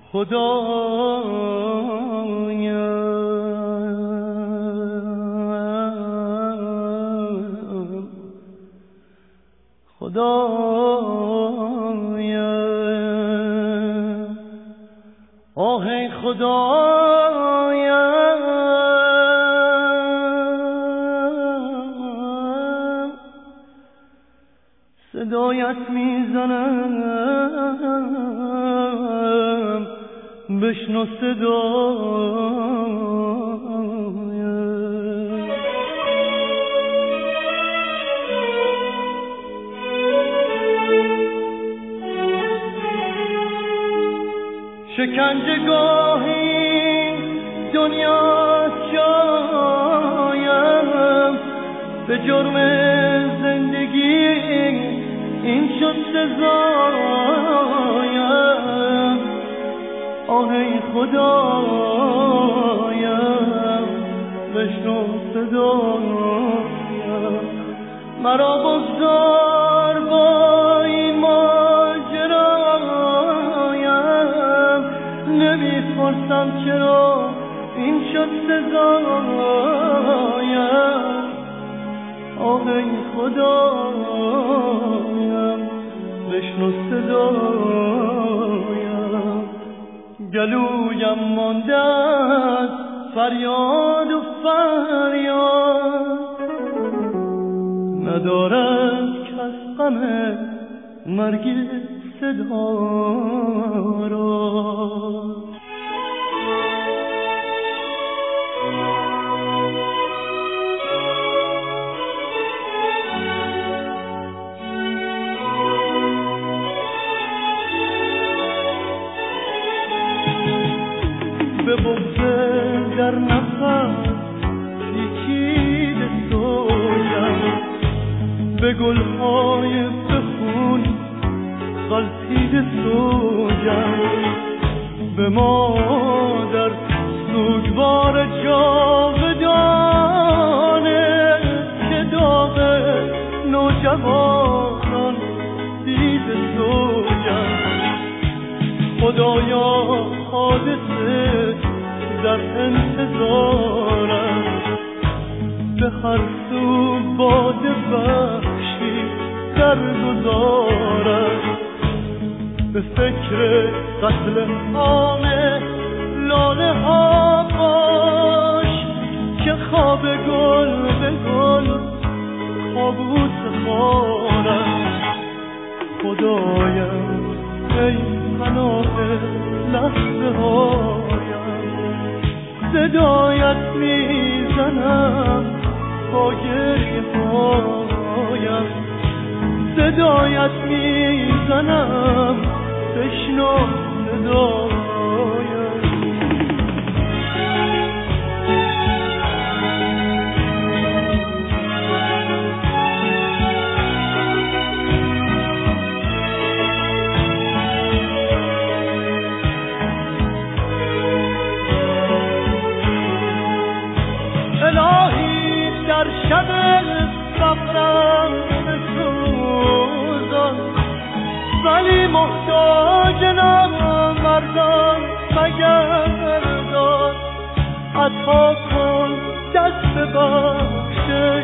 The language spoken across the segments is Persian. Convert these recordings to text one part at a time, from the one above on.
خدایا خدایا آه ای خدایا صدایت میزنم بشنو صدایا شکنجه گاهی دنیا جایم به جرم زندگی این شد سزایم آه ای خدایم بشنو صدایم مرا بگذار با این ماجرایم نمیپرسم چرا این شد سزایم آه ای خدایم بشنو صدایم گلویم مانده از فریاد و فریاد ندارد کس غم مرگ صدا را به بغض در نفس پیچیده سویم به گلهای بخون غلطیده سویم به مادر سوگوار جاودانه که داغ نوجوانان دیده سویم خدایا حادثه در انتظارم به هر سو باده بخشی در گذارم به فکر قتل عام لاله ها باش که خواب گل به گل کابوس خارم خدایم ای پناه لحظه هایم صدایت میزنم با گریه هایم صدایت میزنم بشنو صدایم الهی در شب فقرم بسوزان ولی محتاج نامردان مگردان عطا کن دست بخشش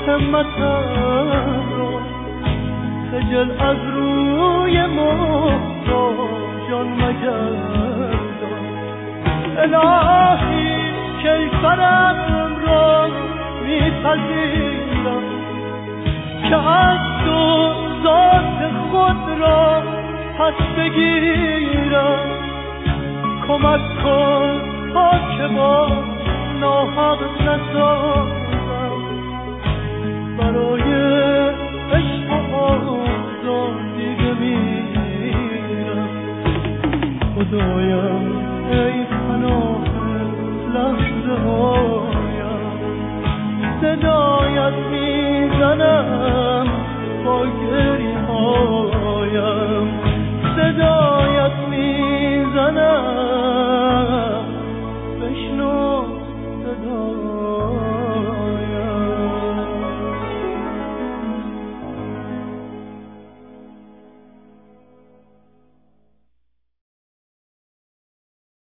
همتم را خجل از روی محتاجان مگردان الهی کیفرم را میپذیرم که از تو ذات خود را پس بگیرم کمک کن تا که با ناحق نسازم برای عشق و آزادی بمیرم خدایم ای پناه لحظه هایم صدایت میزنم با گریه هایم